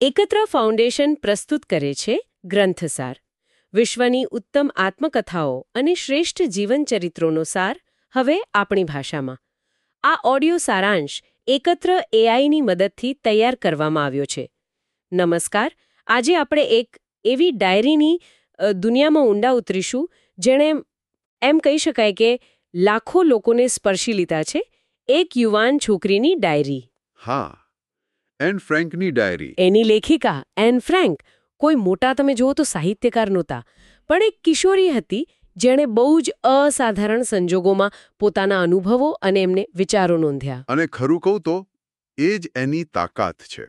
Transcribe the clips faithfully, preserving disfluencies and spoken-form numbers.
એકત્ર ફાઉન્ડેશન પ્રસ્તુત કરે છે ગ્રંથસાર, વિશ્વની ઉત્તમ આત્મકથાઓ અને શ્રેષ્ઠ જીવનચરિત્રોનો સાર હવે આપણી ભાષામાં. આ ઓડિયો સારાંશ એકત્ર એઆઈની મદદથી તૈયાર કરવામાં આવ્યો છે. નમસ્કાર. આજે આપણે એક એવી ડાયરીની દુનિયામાં ઊંડા ઉતરીશું જેણે એમ કહી શકાય કે લાખો લોકોને સ્પર્શી લીધા છે. એક યુવાન છોકરીની ડાયરી. હા, એન ફ્રેન્કની ડાયરી. એની લેખિકા એન ફ્રેન્ક કોઈ મોટા તમે જુઓ તો સાહિત્યકાર નહોતા, પણ એક કિશોરી હતી જેણે બહુ જ અસાધારણ સંજોગોમાં પોતાના અનુભવો અને એમને વિચારો નોંધ્યા. અને ખરું કહું તો એ જ એની તાકાત છે.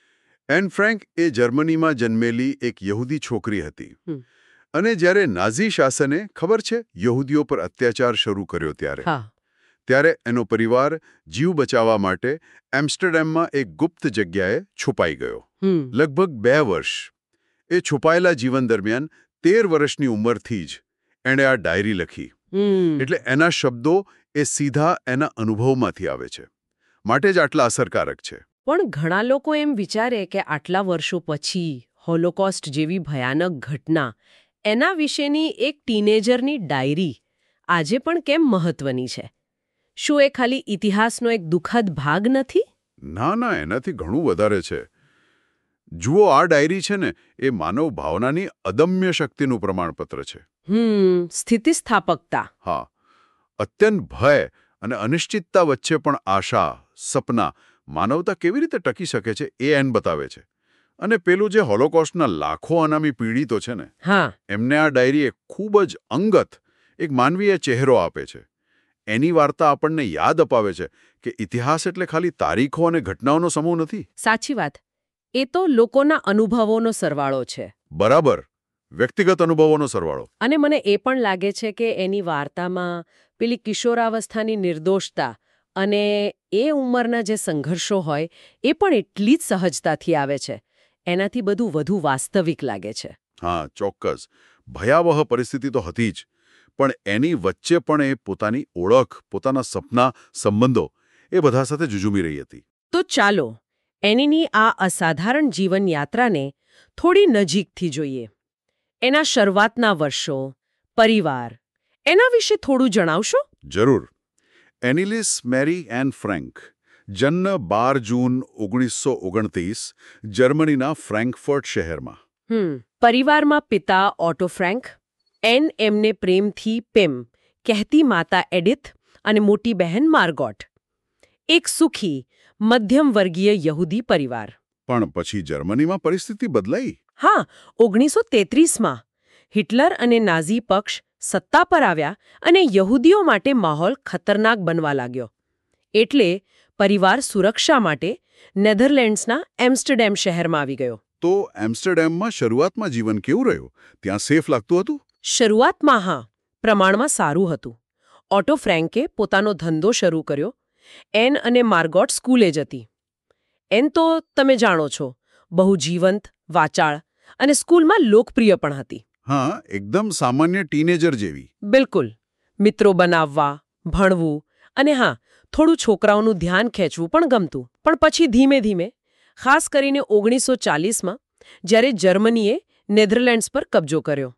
એન ફ્રેન્ક એ જર્મનીમાં જન્મેલી એક યહૂદી છોકરી હતી. અને જ્યારે નાઝી શાસને ખબર છે યહૂદીઓ પર અત્યાચાર શરૂ કર્યો ત્યારે ત્યારે એનો પરિવાર જીવ બચાવવા માટે એમ્સ્ટરડેમમાં એક ગુપ્ત જગ્યાએ છુપાઈ ગયો. લગભગ બે વર્ષ. એ છુપાયેલા જીવન દરમિયાન તેર વર્ષની ઉંમરથી જ એણે આ ડાયરી લખી. એટલે એના શબ્દો એ સીધા એના અનુભવમાંથી આવે છે, માટે જ આટલા અસરકારક છે. પણ ઘણા લોકો એમ વિચારે કે આટલા વર્ષો પછી હોલોકોસ્ટ જેવી ભયાનક ઘટના, એના વિશેની એક ટીનેજરની ડાયરી આજે પણ કેમ મહત્વની છે? શું એ ખાલી ઇતિહાસનો એક દુઃખદ ભાગ નથી? ના ના, એનાથી ઘણું વધારે છે. જુઓ, આ ડાયરી છે ને એ માનવ ભાવનાની અદમ્ય શક્તિનું પ્રમાણપત્ર છે. હમ સ્થિતિસ્થાપકતા. હા, અત્યંત ભય અને અનિશ્ચિતતા વચ્ચે પણ આશા, સપના, માનવતા કેવી રીતે ટકી શકે છે એ એન બતાવે છે. અને પેલું જે હોલોકોસ્ટના લાખો અનામી પીડિતો છે ને, હા, એમને આ ડાયરી ખૂબ જ અંગત એક માનવીય ચહેરો આપે છે. એની વાર્તા આપણને યાદ અપાવે છે કે ઇતિહાસ એટલે ખાલી તારીખો અને ઘટનાઓનો સમૂહ નથી. સાચી વાત. એ તો લોકોના અનુભવોનો સરવાળો છે. બરાબર, વ્યક્તિગત અનુભવોનો સરવાળો. અને મને એ પણ લાગે છે કે એની વાર્તામાં પેલી કિશોરાવસ્થાની નિર્દોષતા અને એ ઉંમરના જે સંઘર્ષો હોય એ પણ એટલી જ સહજતાથી આવે છે. એનાથી બધું વધુ વાસ્તવિક લાગે છે. હા, ચોક્કસ. ભયાવહ પરિસ્થિતિ તો હતી જ, પણ એની વચ્ચે પણ એ પોતાની ઓળખ, પોતાના સપના, સંબંધો એ બધા સાથે જુજુમી રહી હતી. તો ચાલો એનીની આ અસાધારણ જીવન યાત્રાને થોડી નજીકથી જોઈએ. એના શરૂઆતના વર્ષો, પરિવાર, એના વિશે થોડું જણાવશો? જરૂર. એનિલિસ મેરી એન ફ્રેન્ક, જન્મ બાર જૂન ઓગણીસો ઓગણત્રીસ, જર્મનીના ફ્રેન્કફર્ટ શહેરમાં. હમ પરિવારમાં પિતા ઓટો ફ્રેન્ક, એન એમને પ્રેમથી પેમ કહેતી માતા એડિથ અને મોટી બહેન માર્ગોટ. એક સુખી, મધ્યમ વર્ગીય યહૂદી પરિવાર. પણ પછી જર્મનીમાં પરિસ્થિતિ બદલાઈ. હા, ઓગણીસો તેત્રીસમાં હિટલર અને નાઝી પક્ષ સત્તા પર આવ્યા અને યહૂદીઓ માટે માહોલ ખતરનાક બનવા લાગ્યો. એટલે પરિવાર સુરક્ષા માટે નેધરલેન્ડ્સના એમ્સ્ટરડેમ શહેરમાં આવી ગયો. તો એમ્સ્ટરડેમમાં શરૂઆતમાં જીવન કેવું રહ્યું? ત્યાં સેફ લાગતું હતું? શરૂઆતમાં હા, પ્રમાણમાં સારું હતું. ઓટો ફ્રેન્કે પોતાનો ધંધો શરૂ કર્યો. એન અને માર્ગોટ સ્કૂલે જ હતી. એન તો તમે જાણો છો, બહુ જીવંત, વાચાળ અને સ્કૂલમાં લોકપ્રિય પણ હતી. હા, એકદમ સામાન્ય ટીનેજર જેવી. બિલકુલ. મિત્રો બનાવવા, ભણવું અને હા, થોડું છોકરાઓનું ધ્યાન ખેંચવું પણ ગમતું. પણ પછી ધીમે ધીમે, ખાસ કરીને ઓગણીસો ચાલીસમાં, જ્યારે જર્મનીએ નેધરલેન્ડ્સ પર કબજો કર્યો.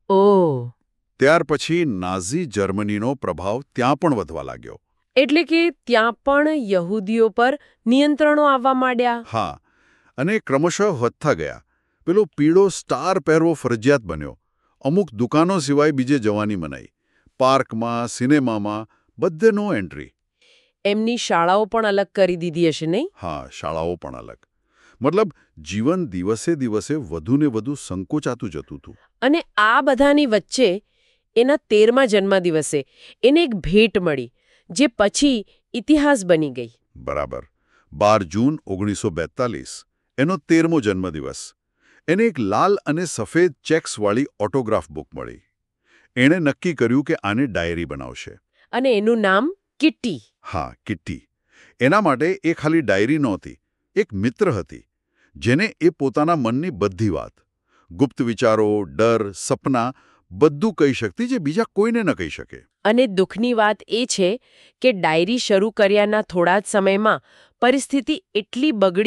ઓહ. ત્યાર પછી નાઝી જર્મનીનો પ્રભાવ ત્યાં પણ વધવા લાગ્યો. એટલે કે ત્યાં પણ યહૂદીઓ પર નિયંત્રણો આવવા માંડ્યા. હા, અને ક્રમશઃ વધતા ગયા. પેલો પીળો સ્ટાર પહેરવો ફરજિયાત બન્યો. અમુક દુકાનો સિવાય બીજે જવાની મનાઈ. પાર્કમાં, સિનેમામાં, બધે નો એન્ટ્રી. એમની શાળાઓ પણ અલગ કરી દીધી હશે, નહીં? હા, શાળાઓ પણ અલગ. મતલબ જીવન દિવસે દિવસે વધુ ને વધુ સંકોચાતું જતું હતું. અને આ બધાની વચ્ચે એના તેરમા જન્મદિવસે એને એક ભેટ મળી, જે પછી ઇતિહાસ બની ગઈ. બરાબર. બાર જૂન ઓગણીસો બેતાલીસ, એનો તેરમો જન્મદિવસ. એને એક લાલ અને સફેદ ચેક્સવાળી ઓટોગ્રાફ બુક મળી. એણે નક્કી કર્યું કે આને ડાયરી બનાવશે. અને એનું નામ કિટ્ટી. હા, કિટ્ટી. એના માટે એ ખાલી ડાયરી નહોતી, એક મિત્ર હતી, જેને એ પોતાના મનની બધી વાત, ગુપ્ત વિચારો, ડર, સપના, બધું કહી શકતી જે બીજા કોઈને ન કહી શકે. અને દુઃખની વાત એ છે કે ડાયરી શરૂ કર્યાના થોડા જ સમયમાં પરિસ્થિતિ એટલી બગડી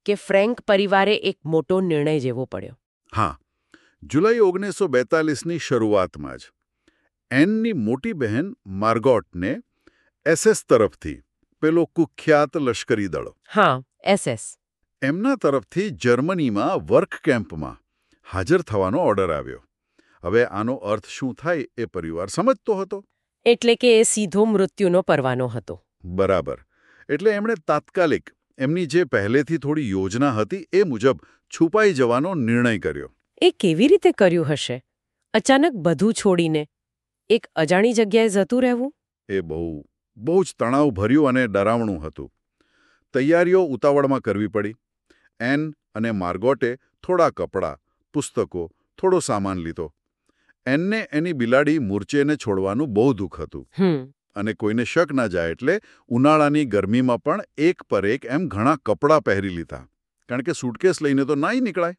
કે ફ્રેન્ક પરિવારે એક મોટો નિર્ણય લેવો પડ્યો. હા, જુલાઈ ઓગણીસો બેતાલીસની શરૂઆતમાં જ એનની મોટી બહેન માર્ગોટને એસએસ તરફથી, પેલો કુખ્યાત લશ્કરી દળ, હા એસએસ, એમના તરફથી જર્મનીમાં વર્ક કેમ્પમાં હાજર થવાનો ઓર્ડર આવ્યો. હવે આનો અર્થ શું થાય એ પરિવાર સમજતો હતો. એટલે કે એ સીધો મૃત્યુનો પરવાનો હતો. બરાબર. એટલે એમણે તાત્કાલિક એમની જે પહેલેથી થોડી યોજના હતી એ મુજબ છુપાઈ જવાનો નિર્ણય કર્યો. એ કેવી રીતે કર્યું હશે? અચાનક બધું છોડીને એક અજાણી જગ્યાએ જતું રહેવું? એ બહુ બહુ જ તણાવભર્યું અને ડરાવણું હતું. તૈયારીઓ ઉતાવળમાં કરવી પડી. એન અને માર્ગોટે થોડા કપડાં, પુસ્તકો, થોડો સામાન લીધો. એનને એની બિલાડી મૂર્ચેને છોડવાનું બહુ દુઃખ હતું. હમ અને કોઈને શક ના જાય એટલે ઉનાળાની ગરમીમાં પણ એક પર એક એમ ઘણા કપડાં પહેરી લીધા. કારણ કે સૂટકેસ લઈને તો નાઈ નીકળાય.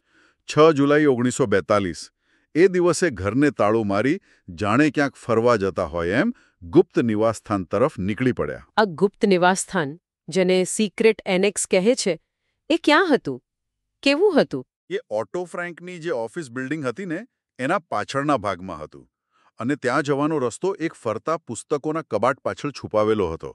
છ જુલાઈ ઓગણીસો બેતાલીસ એ દિવસે ઘરને તાળું મારી જાણે ક્યાંક ફરવા જતા હોય એમ ગુપ્ત નિવાસસ્થાન તરફ નીકળી પડ્યા. આ ગુપ્ત નિવાસસ્થાન, જેને સિક્રેટ એનેક્સ કહે છે, એ ક્યાં હતું? કેવું હતું? એ ઓટો ફ્રેન્કની જે ઓફિસ બિલ્ડિંગ હતી ને એના પાછળના ભાગમાં હતું. અને ત્યાં જવાનો રસ્તો એક ફરતા પુસ્તકોના કબાટ પાછળ છુપાવેલો હતો.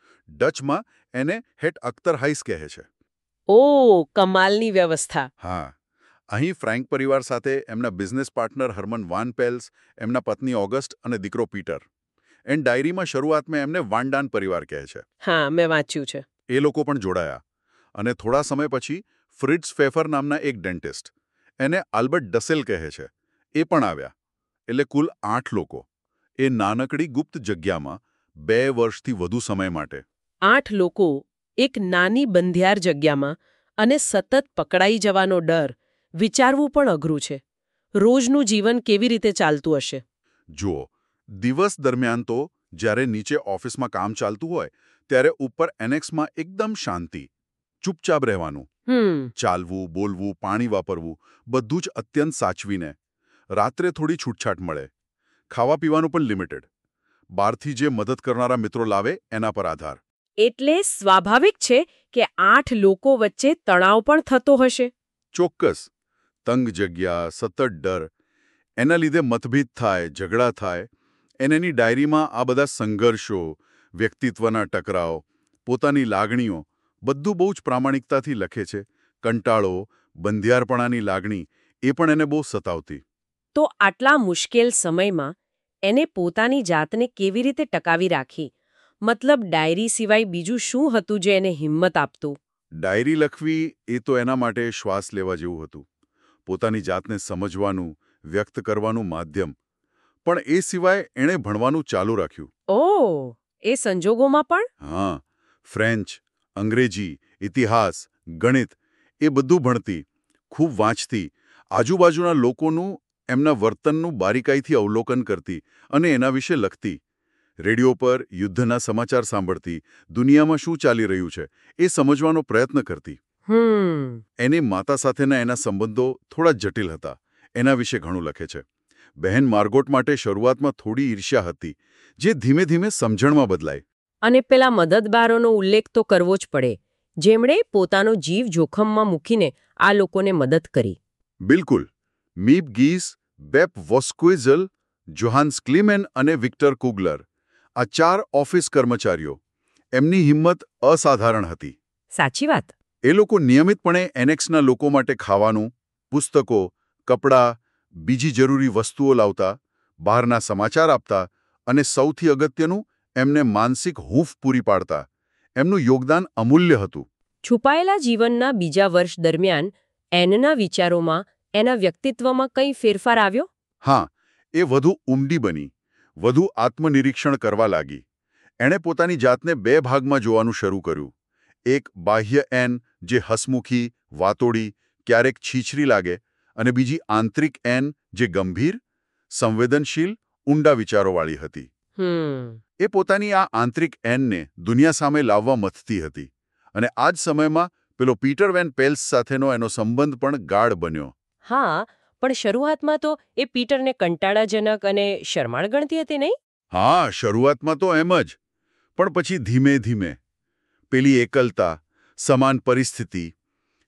ડચમાં એને હેટ અખ્તર હાઈસ કહે છે. ઓ, કમાલની વ્યવસ્થા. હા, અહીં ફ્રેન્ક પરિવાર સાથે એમના business partner Hermann van Pels, એમના પત્ની ઓગસ્ટ અને દીકરો પીટર. એન ડાયરીમાં શરૂઆતમાં એમને વાનડાન પરિવાર કહે છે. હા, મેં વાંચ્યું છે. એ લોકો પણ જોડાયા. અને થોડા સમય પછી ફ્રિટ્સ ફેફર નામના એક ડેન્ટિસ્ટ, એને આલ્બર્ટ ડસેલ કહે છે, એ પણ આવ્યા. એટલે કુલ આઠ લોકો એ નાનકડી ગુપ્ત જગ્યામાં બે વર્ષથી વધુ સમય માટે. આઠ લોકો એક નાની બંધિયાર જગ્યામાં, અને સતત પકડાઈ જવાનો ડર વિચારવું પણ અઘરું છે. રોજનું જીવન કેવી રીતે ચાલતું હશે? જુઓ, દિવસ દરમિયાન તો જ્યારે નીચે ઓફિસમાં કામ ચાલતું હોય ત્યારે ઉપર એનેક્સમાં એકદમ શાંતિ, ચૂપચાપ રહેવાનું. હમ ચાલવું, બોલવું, પાણી વાપરવું બધું જ અત્યંત સાચવીને. રાત્રે થોડી છૂટછાટ મળે. ખાવા પીવાનું પણ લિમિટેડ. બહારથી જે મદદ કરનારા મિત્રો લાવે એના પર આધાર. એટલે સ્વાભાવિક છે કે આઠ લોકો વચ્ચે તણાવ પણ થતો હશે. ચોક્કસ. તંગ જગ્યા, સતત ડર, એના લીધે મતભેદ થાય, ઝઘડા થાય. એની ડાયરીમાં આ બધા સંઘર્ષો, વ્યક્તિત્વના ટકરાવ, પોતાની લાગણીઓ બધું બહુ જ પ્રામાણિકતાથી લખે છે. કંટાળો, બંધિયારપણાની લાગણી એ પણ એને બહુ સતાવતી. તો આટલા મુશ્કેલ સમયમાં એને પોતાની જાતને કેવી રીતે ટકાવી રાખી? મતલબ, ડાયરી સિવાય બીજું શું હતું જે એને હિંમત આપતું? ડાયરી લખવી એ તો એના માટે શ્વાસ લેવા જેવું હતું. પોતાની જાતને સમજવાનું, વ્યક્ત કરવાનું માધ્યમ. પણ એ સિવાય એણે ભણવાનું ચાલુ રાખ્યું. ઓહ, એ સંજોગોમાં પણ? હા, ફ્રેન્ચ, અંગ્રેજી, ઇતિહાસ, ગણિત એ બધું ભણતી, ખૂબ વાંચતી, આજુબાજુના લોકોનું, એમના વર્તનનું બારીકાઈથી અવલોકન કરતી અને એના વિશે લખતી. રેડિયો પર યુદ્ધના સમાચાર સાંભળતી, દુનિયામાં શું ચાલી રહ્યું છે એ સમજવાનો પ્રયત્ન કરતી. હમ એની માતા સાથેના એના સંબંધો થોડા જટિલ હતા. એના વિશે ઘણું લખે છે. બહેન માર્ગોટ માટે શરૂઆતમાં થોડી ઈર્ષ્યા હતી, જે ધીમે ધીમે સમજણમાં બદલાઈ. અને પેલા મદદબારોનો ઉલ્લેખ તો કરવો જ પડે, જેમણે પોતાનો જીવ જોખમમાં મૂકીને આ લોકોને મદદ કરી. બિલકુલ. મીપ ગીસ, બેપ વોસ્ક્વિઝલ, જોહાન્સ ક્લીમેન અને વિક્ટર કુગલર, આ ચાર ઓફિસ કર્મચારીઓ. એમની હિંમત અસાધારણ હતી. સાચી વાત. એ લોકો નિયમિતપણે એનેક્સના લોકો માટે ખાવાનું, પુસ્તકો, કપડાં, બીજી જરૂરી વસ્તુઓ લાવતા, બહારના સમાચાર આપતા અને સૌથી અગત્યનું, એમને માનસિક હૂંફ પૂરી પાડતા. એમનું યોગદાન અમૂલ્ય હતું. છુપાયેલા જીવનના બીજા વર્ષ દરમિયાન એનના વિચારોમાં, એના વ્યક્તિત્વમાં કંઈ ફેરફાર આવ્યો? હા, એ વધુ ઊંડી બની, વધુ આત્મનિરીક્ષણ કરવા લાગી. એણે પોતાની જાતને બે ભાગમાં જોવાનું શરૂ કર્યું. એક બાહ્ય એન, જે હસમુખી, વાતોડી, ક્યારેક છીછરી લાગે, અને બીજી આંતરિક એન, જે ગંભીર, સંવેદનશીલ, ઊંડા વિચારોવાળી હતી. હમ એ પોતાની આ આંતરિક એનને દુનિયા સામે લાવવા મથતી હતી. અને આ જ સમયમાં પેલો પીટર વેન પેલ્સ સાથેનો એનો સંબંધ પણ ગાઢ બન્યો. હા, પણ શરૂઆતમાં તો એ પીટરને કંટાળાજનક અને શરમાળ ગણતી હતી, નહીં? હા, શરૂઆતમાં તો એમ જ. પણ પછી ધીમે ધીમે પેલી એકલતા, સમાન પરિસ્થિતિ,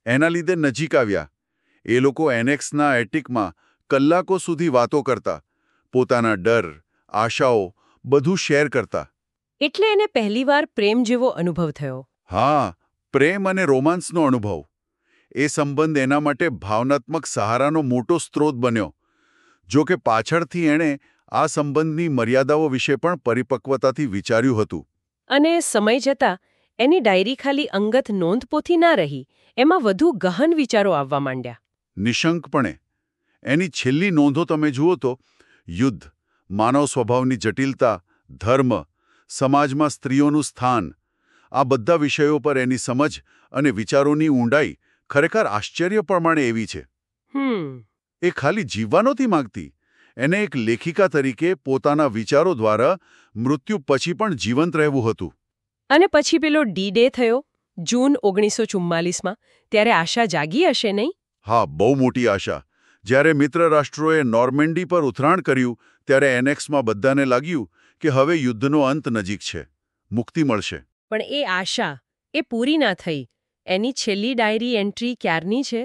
એના લીધે નજીક આવ્યા. એ લોકો એનેક્સના એટિકમાં કલાકો સુધી વાતો કરતા, પોતાના ડર, આશાઓ બધું શેર કરતા. એટલે એને પહેલીવાર પ્રેમ જેવો અનુભવ થયો. હા, પ્રેમ અને રોમાન્સનો અનુભવ. એ સંબંધ એના માટે ભાવનાત્મક સહારાનો મોટો સ્ત્રોત બન્યો. જો કે પાછળથી એણે આ સંબંધની મર્યાદાઓ વિશે પણ પરિપક્વતાથી વિચાર્યું હતું. અને સમય જતાં એની ડાયરી ખાલી અંગત નોંધપોથી ના રહી, એમાં વધુ ગહન વિચારો આવવા માંડ્યા. નિશંકપણે. એની છેલ્લી નોંધો તમે જુઓ તો યુદ્ધ, માનવ સ્વભાવની જટિલતા, ધર્મ, સમાજમાં સ્ત્રીઓનું સ્થાન, આ બધા વિષયો પર એની સમજ અને વિચારોની ઊંડાઈ ખરેખર આશ્ચર્ય પ્રમાણે એવી છે. હમ એ ખાલી જીવવા નહોતી માંગતી. એને એક લેખિકા તરીકે પોતાના વિચારો દ્વારા મૃત્યુ પછી પણ જીવંત રહેવું હતું. અને પછી પેલો ડી ડે થયો જૂન ઓગણીસો ચુમ્માલીસમાં, ત્યારે આશા જાગી હશે નહીં? હા, બહુ મોટી આશા. જ્યારે મિત્ર રાષ્ટ્રોએ નોર્મેન્ડી પર ઉતરાણ કર્યું ત્યારે એનેક્સમાં બધાને લાગ્યું કે હવે યુદ્ધનો અંત નજીક છે, મુક્તિ મળશે. પણ એ આશા એ પૂરી ના થઈ. એની છેલ્લી ડાયરી એન્ટ્રી ક્યારની છે?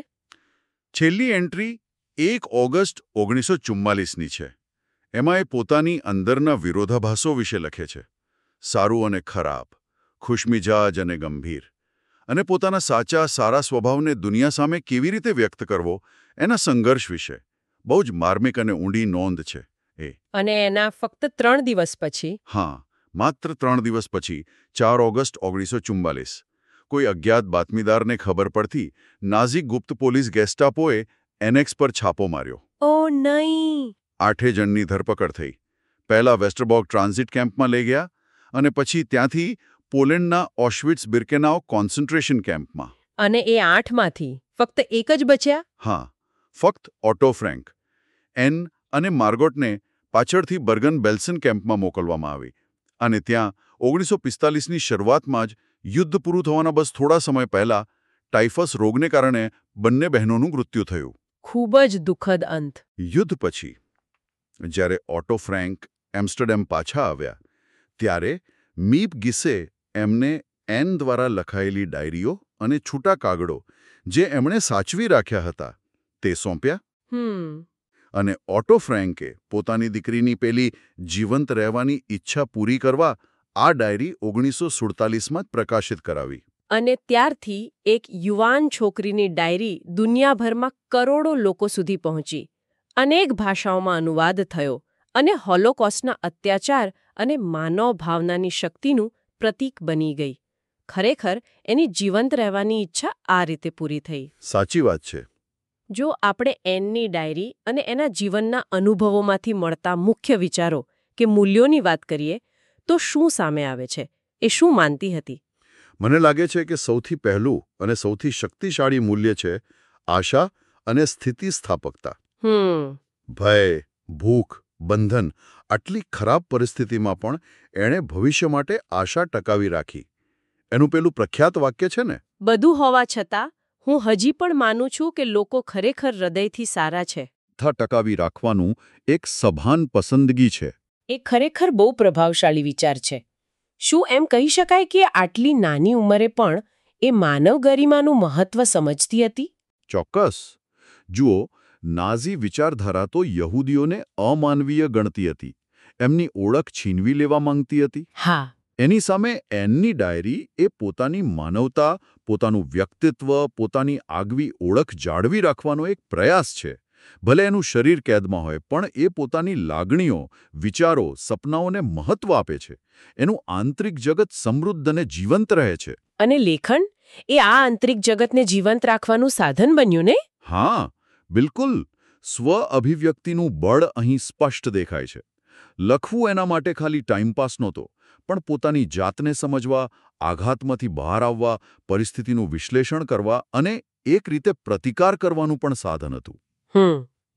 છેલ્લી એન્ટ્રી એક ઓગસ્ટ ઓગણીસો ચુમ્માલીસની છે. એમાં એ પોતાની અંદરના વિરોધાભાસો વિશે લખે છે. સારું અને ખરાબ, ખુશમિજાજ અને ગંભીર. અને પોતાના સાચા સારા સ્વભાવને દુનિયા સામે કેવી રીતે વ્યક્ત કરવો એના સંઘર્ષ વિશે. બહુ જ માર્મિક અને ઊંડી નોંધ છે એ. અને એના ફક્ત ત્રણ દિવસ પછી? હા, માત્ર ત્રણ દિવસ પછી, ચાર ઓગસ્ટ ઓગણીસો ચુમ્માલીસ, કોઈ અજ્ઞાત બાતમીદારને ખબર પડતી નાઝી ગુપ્ત પોલીસ ગેસ્ટાપોએ એનેક્સ પર છાપો માર્યો. ઓ નહીં! આઠે જણની ધરપકડ થઈ. પહેલા વેસ્ટરબોર્ગ ટ્રાન્ઝિટ કેમ્પમાં લઈ ગયા અને પછી ત્યાંથી પોલેન્ડના ઓશ્વિટ્સ બિર્કેનાઉ કોન્સન્ટ્રેશન કેમ્પમાં. અને એ આઠમાંથી ફક્ત એક જ બચ્યા? હા, ફક્ત ઓટો ફ્રેન્ક. એન અને માર્ગોટને પાછળથી બર્ગન બેલ્સન કેમ્પમાં મોકલવામાં આવી. અને ત્યાં ઓગણીસો પિસ્તાલીસની શરૂઆતમાં જ યુદ્ધ પૂરું થવાના બસ થોડા સમય પહેલા ટાઇફસ રોગને કારણે બંને બહેનોનું મૃત્યુ થયું. ખૂબ જ દુઃખદ અંત. યુદ્ધ પછી જ્યારે ઓટો ફ્રેન્ક એમ્સ્ટરડેમ પાછા આવ્યા ત્યારે મીપ ગિસે એમને એન દ્વારા લખાયેલી ડાયરીઓ અને છૂટા કાગળો જે એમણે સાચવી રાખ્યા હતા તે સોંપ્યા. હમ અને ઓટો ફ્રેન્કે પોતાની દીકરીની પેલી જીવંત રહેવાની ઈચ્છા પૂરી કરવા આ ડાયરી ઓગણીસો સુડતાલીસમાં જ પ્રકાશિત કરાવી. અને ત્યારથી એક યુવાન છોકરીની ડાયરી દુનિયાભરમાં કરોડો લોકો સુધી પહોંચી. અનેક ભાષાઓમાં અનુવાદ થયો અને હોલોકોસ્ટના અત્યાચાર અને માનવ ભાવનાની શક્તિનું પ્રતીક બની ગઈ. ખરેખર એની જીવંત રહેવાની ઈચ્છા આ રીતે પૂરી થઈ. સાચી વાત છે. જો આપણે એનની ડાયરી અને એના જીવનના અનુભવોમાંથી મળતા મુખ્ય વિચારો કે મૂલ્યોની વાત કરીએ તો શું સામે આવે છે? એ શું માનતી હતી? મને લાગે છે કે સૌથી પહેલું અને સૌથી શક્તિશાળી મૂલ્ય છે આશા અને સ્થિતિસ્થાપકતા. હમ ભય, ભૂખ, બંધન, આટલી ખરાબ પરિસ્થિતિમાં પણ એણે ભવિષ્ય માટે આશા ટકાવી રાખી. એનું પેલું પ્રખ્યાત વાક્ય છે ને, બધું હોવા છતાં હું હજી પણ માનું છું કે લોકો ખરેખર હૃદયથી સારા છે. થા ટકાવી રાખવાનું એક સભાન પસંદગી છે. એ ખરેખર બહુ પ્રભાવશાળી વિચાર છે. શું એમ કહી શકાય કે આટલી નાની ઉંમરે પણ એ માનવ ગરિમાનું મહત્વ સમજતી હતી? ચોક્કસ. જુઓ, નાઝી વિચારધારા તો યહૂદીઓને અમાનવીય ગણતી હતી. એમની ઓળખ છીનવી લેવા માંગતી હતી. હા. એની સામે એનની ડાયરી એ પોતાની માનવતા, પોતાનું વ્યક્તિત્વ, પોતાની આગવી ઓળખ જાળવી રાખવાનો એક પ્રયાસ છે. ભલે એનું શરીર કેદમાં હોય, પણ એ પોતાની લાગણીઓ, વિચારો, સપનાઓને મહત્વ આપે છે. એનું આંતરિક જગત સમૃદ્ધ અને જીવંત રહે છે. અને લેખન એ આ આંતરિક જગતને જીવંત રાખવાનું સાધન બન્યું ને? હા, બિલકુલ. સ્વ અભિવ્યક્તિનું બળ અહીં સ્પષ્ટ દેખાય છે. લખવું એના માટે ખાલી ટાઈમપાસ નહોતો, પણ પોતાની જાતને સમજવા, આઘાતમાંથી બહાર આવવા, પરિસ્થિતિનું વિશ્લેષણ કરવા અને એક રીતે પ્રતિકાર કરવાનું પણ સાધન હતું. હમ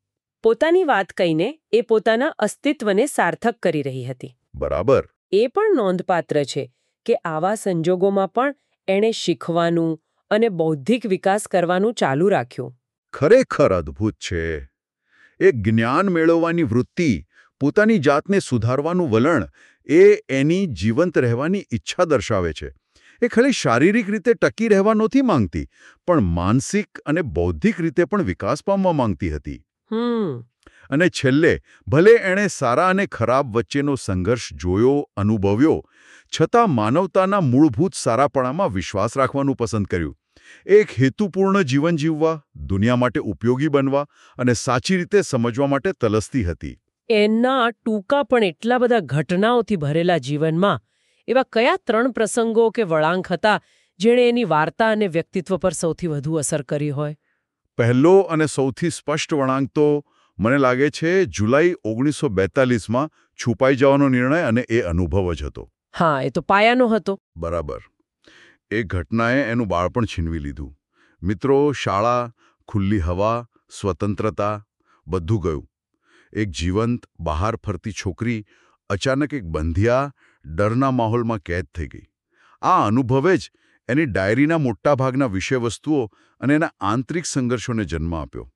પોતાની વાત કહીને એ પોતાના અસ્તિત્વને સાર્થક કરી રહી હતી. બરાબર. એ પણ નોંધપાત્ર છે કે આવા સંજોગોમાં પણ એણે શીખવાનું અને બૌદ્ધિક વિકાસ કરવાનું ચાલુ રાખ્યું. ખરેખર અદ્ભુત છે. એ જ્ઞાન મેળવવાની વૃત્તિ, પોતાની જાતને સુધારવાનું વલણ, એ એની જીવંત રહેવાની ઈચ્છા દર્શાવે છે. એ ખાલી શારીરિક રીતે ટકી રહેવા નહોતી માંગતી, પણ માનસિક અને બૌદ્ધિક રીતે પણ વિકાસ પામવા માંગતી હતી. હમ અને છેલ્લે ભલે એણે સારા અને ખરાબ વચ્ચેનો સંઘર્ષ જોયો, અનુભવ્યો, છતાં માનવતાના મૂળભૂત સારાપણામાં વિશ્વાસ રાખવાનું પસંદ કર્યું. એક હેતુપૂર્ણ જીવન જીવવા, દુનિયા માટે ઉપયોગી બનવા અને સાચી રીતે સમજવા માટે તલસતી હતી. એના ટૂંકા પણ એટલા બધા ઘટનાઓથી ભરેલા જીવનમાં એવા કયા ત્રણ પ્રસંગો કે વળાંક હતા જેણે એની વાર્તા અને વ્યક્તિત્વ પર સૌથી વધુ અસર કરી હોય? પહેલો અને સૌથી સ્પષ્ટ વળાંક તો મને લાગે છે જુલાઈ ઓગણીસો બેતાલીસમાં છુપાઈ જવાનો નિર્ણય અને એ અનુભવ જ હતો. હા, એ તો પાયાનો હતો. બરાબર. એ ઘટનાએ એનું બાળપણ છીનવી લીધું. મિત્રો, શાળા, ખુલ્લી હવા, સ્વતંત્રતા, બધું ગયું. એક જીવંત, બહાર ફરતી છોકરી અચાનક એક બંધિયા, ડરના માહોલમાં કેદ થઈ ગઈ. આ અનુભવે જ એની ડાયરીના મોટાભાગના વિષયવસ્તુઓ અને એના આંતરિક સંઘર્ષોને જન્મ આપ્યો.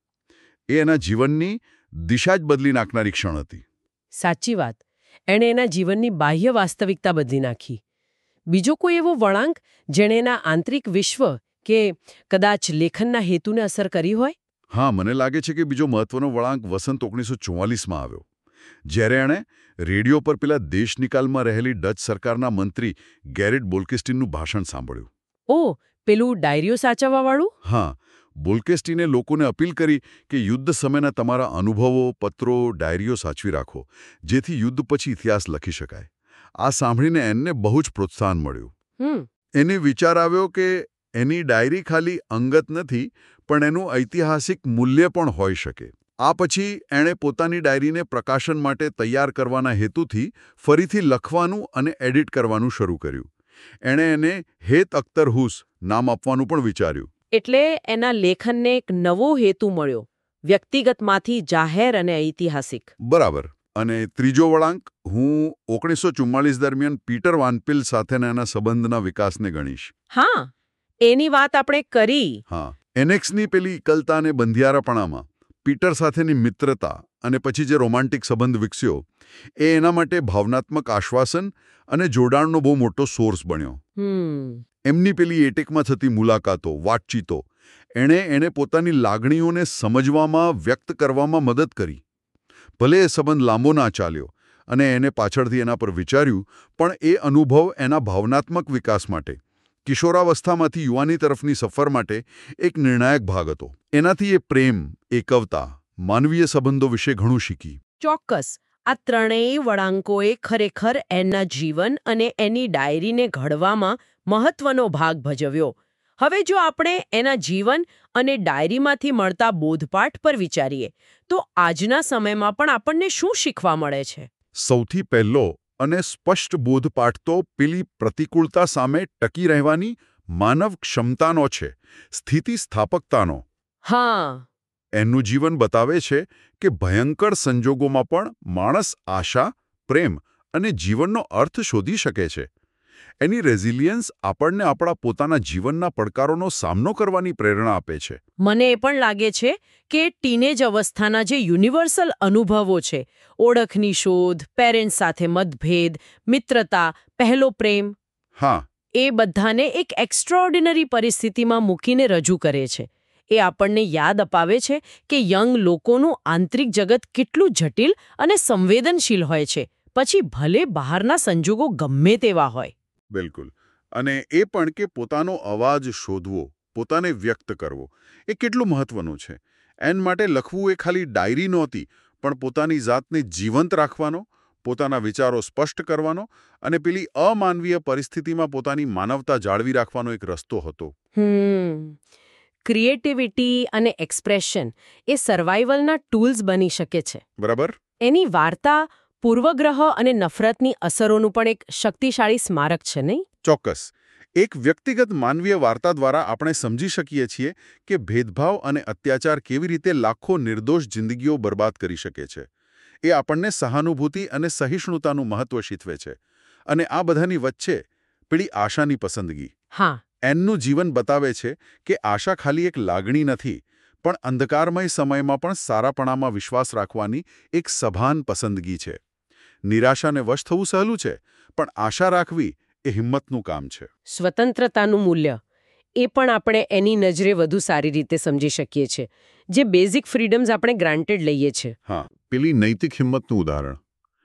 એ એના જીવનની દિશા જ બદલી નાખનારી ક્ષણ હતી. સાચી વાત. એણે એના જીવનની બાહ્ય વાસ્તવિકતા બદલી નાખી. બીજો કોઈ એવો વળાંક જેણે એના આંતરિક વિશ્વ કે કદાચ લેખનના હેતુને અસર કરી હોય? હા, મને લાગે છે કે બીજો મહત્વનો વળાંક વસંત ઓગણીસો ચુમ્માલીસમાં આવ્યો. જ્યારે એણે રેડિયો પર પેલા દેશ નિકાલમાં રહેલી ડચ સરકારના મંત્રી ગેરિટ બોલ્કેસ્ટીનનું ભાષણ સાંભળ્યું. ઓહ, પેલું ડાયરીઓ સાચવવાવાળું? હા, બોલ્કેસ્ટીને લોકોને અપીલ કરી કે યુદ્ધ સમયના તમારા અનુભવો, પત્રો, ડાયરીઓ સાચવી રાખો, જેથી યુદ્ધ પછી ઇતિહાસ લખી શકાય. આ સાંભળીને એને બહુ જ પ્રોત્સાહન મળ્યું. હમ એને વિચાર આવ્યો કે એની ડાયરી ખાલી અંગત નથી, પણ એનું ઐતિહાસિક મૂલ્ય પણ હોઈ શકે. આ પછી એણે પોતાની ડાયરીને પ્રકાશન માટે તૈયાર કરવાના હેતુથી ફરીથી લખવાનું અને એડિટ કરવાનું શરૂ કર્યું. એણે એને હેત અખ્તર હુસ નામ આપવાનું પણ વિચાર્યું. એટલે એના લેખનને એક નવો હેતુ મળ્યો, વ્યક્તિગતમાંથી જાહેર અને ઐતિહાસિક. બરાબર. અને ત્રીજો વળાંક હું ઓગણીસો ચુમ્માલીસ દરમિયાન પીટર વાનપિલ સાથેના એના સંબંધના વિકાસને ગણીશ. હા, એની વાત આપણે કરી. હા, એનેક્સની પેલી એકલતા અને બંધિયારાપણામાં પીટર સાથેની મિત્રતા અને પછી જે રોમાન્ટિક સંબંધ વિકસ્યો, એ એના માટે ભાવનાત્મક આશ્વાસન અને જોડાણનો બહુ મોટો સોર્સ બન્યો. હમ એમની પેલી એટેકમાં થતી મુલાકાતો, વાતચીતો, એણે એને પોતાની લાગણીઓને સમજવામાં, વ્યક્ત કરવામાં મદદ કરી. ભલે એ સંબંધ લાંબો ના ચાલ્યો અને એને પાછળથી એના પર વિચાર્યું, પણ એ અનુભવ એના ભાવનાત્મક વિકાસ માટે, કિશોરાવસ્થામાંથી યુવાની તરફની સફર માટે એક નિર્ણાયક ભાગ હતો. એનાથી એ પ્રેમ, એકવતા, માનવીય સંબંધો વિશે ઘણું શીખી. ચોક્કસ. આ ત્રણેય વળાંકોએ ખરેખર એના જીવન અને એની ડાયરીને ઘડવામાં મહત્વનો ભાગ ભજવ્યો. હવે જો આપણે એના જીવન અને ડાયરીમાંથી મળતા બોધપાઠ પર વિચારીએ, તો આજના સમયમાં પણ આપણને શું શીખવા મળે છે? સૌથી પહેલો અને સ્પષ્ટ બોધપાઠ તો પેલી પ્રતિકૂળતા સામે ટકી રહેવાની માનવ ક્ષમતાનો છે, સ્થિતિસ્થાપકતાનો. હા. એનું જીવન બતાવે છે કે ભયંકર સંજોગોમાં પણ માણસ આશા, પ્રેમ અને જીવનનો અર્થ શોધી શકે છે. એની રેઝિલિયન્સ આપણને આપણા પોતાના જીવનના પડકારોનો સામનો કરવાની પ્રેરણા આપે છે. મને એ પણ લાગે છે કે ટીનેજ અવસ્થાના જે યુનિવર્સલ અનુભવો છે, ઓળખની શોધ, પેરેન્ટ્સ સાથે મતભેદ, મિત્રતા, પહેલો પ્રેમ, હા, એ બધાને એક એક્સ્ટ્રાઓર્ડિનરી પરિસ્થિતિમાં મૂકીને રજૂ કરે છે. એ આપણને યાદ અપાવે છે કે યંગ લોકોનું આંતરિક જગત કેટલું જટિલ અને સંવેદનશીલ હોય છે, પછી ભલે બહારના સંજોગો ગમે તેવા હોય. બિલકુલ. અને એ પણ કે પોતાનો અવાજ શોધવો, પોતાને વ્યક્ત કરવો, એ કેટલું મહત્વનું છે. એન માટે લખવું એ ખાલી ડાયરી નહોતી, પણ પોતાની જાતને જીવંત રાખવાનો, પોતાના વિચારો સ્પષ્ટ કરવાનો અને પેલી અમાનવીય પરિસ્થિતિમાં પોતાની માનવતા જાળવી રાખવાનો એક રસ્તો હતો. હમ ક્રિએટિવિટી અને એક્સપ્રેશન એ સર્વાઇવલના ટૂલ્સ બની શકે છે. બરાબર. એની વાર્તા પૂર્વગ્રહ અને નફરતની અસરોનું પણ એક શક્તિશાળી સ્મારક છે, નહીં? ચોક્કસ. એક વ્યક્તિગત માનવીય વાર્તા દ્વારા આપણે સમજી શકીએ છીએ કે ભેદભાવ અને અત્યાચાર કેવી રીતે લાખો નિર્દોષ જિંદગીઓ બરબાદ કરી શકે છે. એ આપણને સહાનુભૂતિ અને સહિષ્ણુતાનું મહત્વ શીખવે છે. અને આ બધાની વચ્ચે પેલી આશાની પસંદગી. હા. એનનું જીવન બતાવે છે કે આશા ખાલી એક લાગણી નથી, પણ અંધકારમય સમયમાં પણ સારાપણામાં વિશ્વાસ રાખવાની એક સભાન પસંદગી છે. નિરાશાને વશ થવું સહેલું છે, પણ આશા રાખવી એ હિંમતનું કામ છે. સ્વતંત્રતાનું મૂલ્ય એ પણ આપણે એની નજરે વધુ સારી રીતે સમજી શકીએ છીએ, જે બેઝિક ફ્રીડમ્સ આપણે ગ્રાન્ટેડ લઈએ છીએ. હા, પેલી નૈતિક હિંમતનું ઉદાહરણ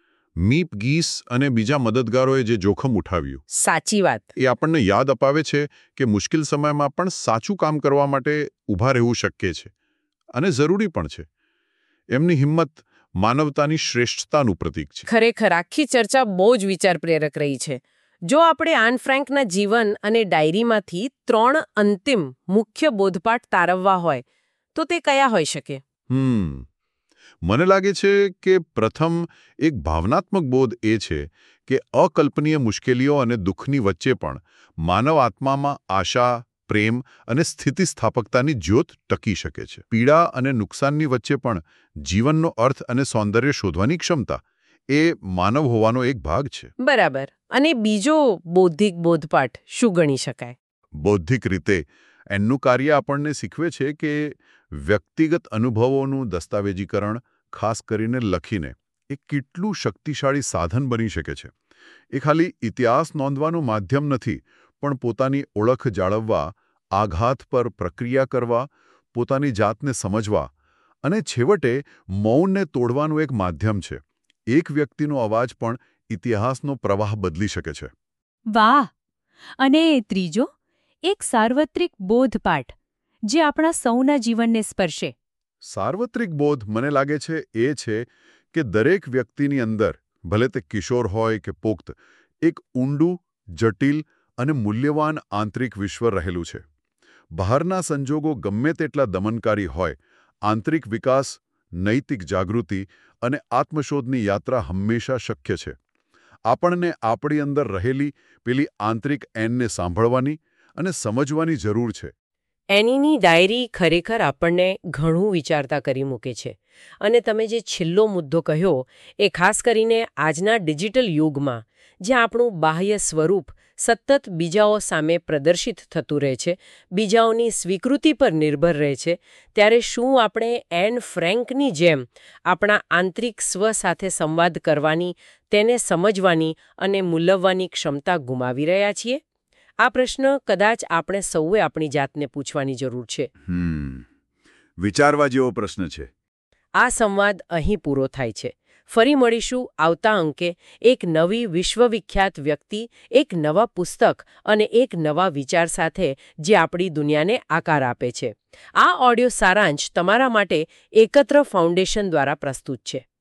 મીપ ગીસ અને બીજા મદદગારોએ જે જોખમ ઉઠાવ્યું. સાચી વાત. એ આપણને યાદ અપાવે છે કે મુશ્કેલ સમયમાં પણ સાચું કામ કરવા માટે ઊભા રહેવું શક્ય છે અને જરૂરી પણ છે. એમની હિંમત માનવતાની શ્રેષ્ઠતાનું પ્રતીક છે. ખરેખર આખી ચર્ચા બહુ જ વિચાર પ્રેરક રહી છે. જો આપણે આન ફ્રેન્કના જીવન અને ડાયરીમાંથી ત્રણ અંતિમ મુખ્ય બોધપાઠ તારવવા હોય તો તે કયા હોઈ શકે? હમ મને લાગે છે કે પ્રથમ એક ભાવનાત્મક બોધ એ છે કે અકલ્પનીય મુશ્કેલીઓ અને દુઃખની વચ્ચે પણ માનવ આત્મામાં આશા, પ્રેમ અને સ્થિતિસ્થાપકતાની જ્યોત ટકી શકે છે. પીડા અને નુકસાનની વચ્ચે પણ જીવનનો અર્થ અને સૌંદર્ય શોધવાની ક્ષમતા એ માનવ હોવાનો એક ભાગ છે. બરાબર. અને બીજો બૌદ્ધિક બોધપાઠ શું ગણી શકાય? બૌદ્ધિક રીતે એમનું કાર્ય આપણને શીખવે છે કે વ્યક્તિગત અનુભવોનું દસ્તાવેજીકરણ, ખાસ કરીને લખીને, એ કેટલું શક્તિશાળી સાધન બની શકે છે. એ ખાલી ઇતિહાસ નોંધવાનું માધ્યમ નથી, પણ પોતાની ઓળખ જાળવવા, આઘાત પર પ્રક્રિયા કરવા, પોતાની જાતને સમજવા અને છેવટે મૌનને તોડવાનું એક માધ્યમ છે. એક વ્યક્તિનો અવાજ પણ ઇતિહાસનો પ્રવાહ બદલી શકે છે. વાહ! અને ત્રીજો એક સાર્વત્રિક બોધપાઠ જે આપણા સૌના જીવનને સ્પર્શે. સાર્વત્રિક બોધ મને લાગે છે એ છે કે દરેક વ્યક્તિની અંદર, ભલે તે કિશોર હોય કે પુખ્ત, એક ઊંડું, જટિલ અને મૂલ્યવાન આંતરિક વિશ્વ રહેલું છે. બહારના સંજોગો ગમે તેટલા દમનકારી હોય, આંતરિક વિકાસ, નૈતિક જાગૃતિ અને આત્મશોધની યાત્રા હંમેશા શક્ય છે. આપણને આપણી અંદર રહેલી પેલી આંતરિક એનને સાંભળવાની અને સમજવાની જરૂર છે. એનીની ડાયરી ખરેખર આપણને ઘણું વિચારતા કરી મૂકે છે. અને તમે જે છેલ્લો મુદ્દો કહ્યો એ ખાસ કરીને આજના ડિજિટલ યુગમાં, જ્યાં આપણું બાહ્ય સ્વરૂપ સતત બીજાઓ સામે પ્રદર્શિત થતું રહે છે, બીજાઓની સ્વીકૃતિ પર નિર્ભર રહે છે, ત્યારે શું આપણે એન ફ્રેન્કની જેમ આપણા આંતરિક સ્વ સાથે સંવાદ કરવાની, તેને સમજવાની અને મૂલવવાની ક્ષમતા ગુમાવી રહ્યા છીએ? આ પ્રશ્ન કદાચ આપણે સૌએ આપણી જાતને પૂછવાની જરૂર છે. હમ વિચારવા જેવો પ્રશ્ન છે. આ સંવાદ અહીં પૂરો થાય છે. ફરી મળીશું આવતા અંકે એક નવી વિશ્વવિખ્યાત વ્યક્તિ, એક નવા પુસ્તક અને એક નવા વિચાર સાથે જે આપણી દુનિયાને આકાર આપે છે. આ ઓડિયો સારાંશ તમારા માટે એકત્ર ફાઉન્ડેશન દ્વારા પ્રસ્તુત છે.